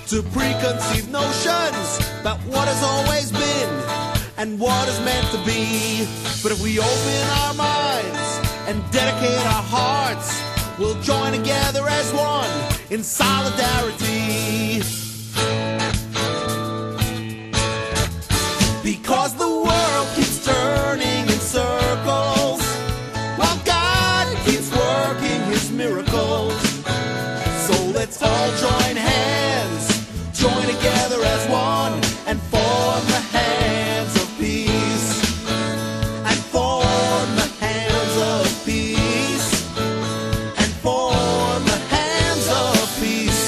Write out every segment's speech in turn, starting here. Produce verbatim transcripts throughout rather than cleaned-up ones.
to preconceived notions about what has always been and what is meant to be. But if we open our minds and dedicate our hearts, we'll join together as one in solidarity. Because the world keeps turning in circles while God keeps working His miracles. So let's all join hands, join together as one, and form the hands of peace. And form the hands of peace. And form the hands of peace.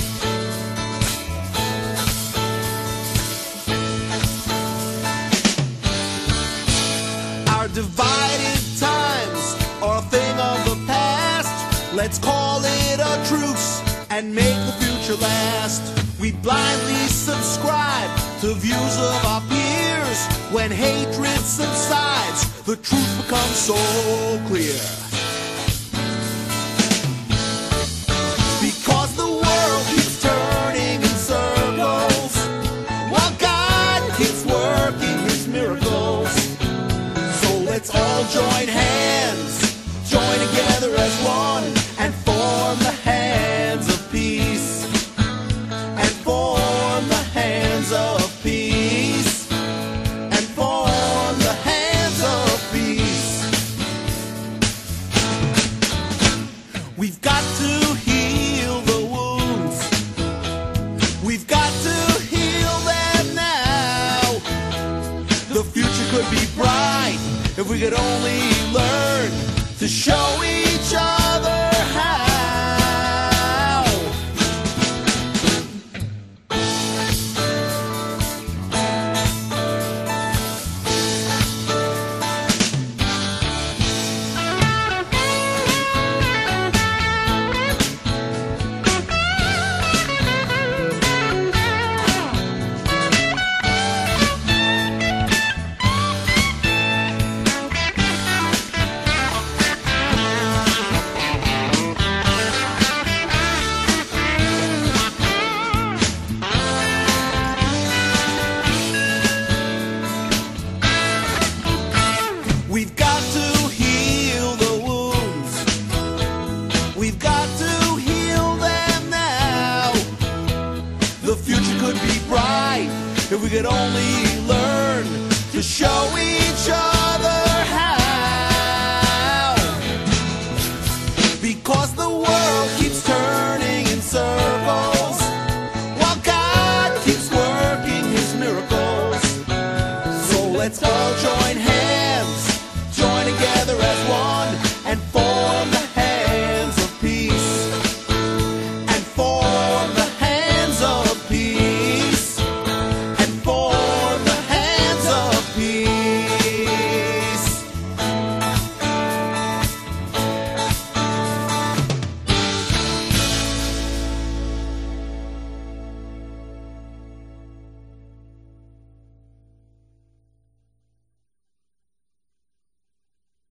Our divided times are a thing of the past. Let's call it a truce and make the future last. We blindly subscribe to views of our peers. When hatred subsides, the truth becomes so clear. Because the world keeps turning in circles while God keeps working His miracles. So let's all join hands, join together as one, and form the hands of peace. And form the hands of peace. And form the hands of peace. We've got to heal the wounds. We've got to heal them now. The future could be bright if we could only learn to show each other how. We've got to heal the wounds. We've got to heal them now. The future could be bright if we could only learn to show each other how. Because the world keeps turning in circles while God keeps working His miracles. So let's all join hands, join together as one, and form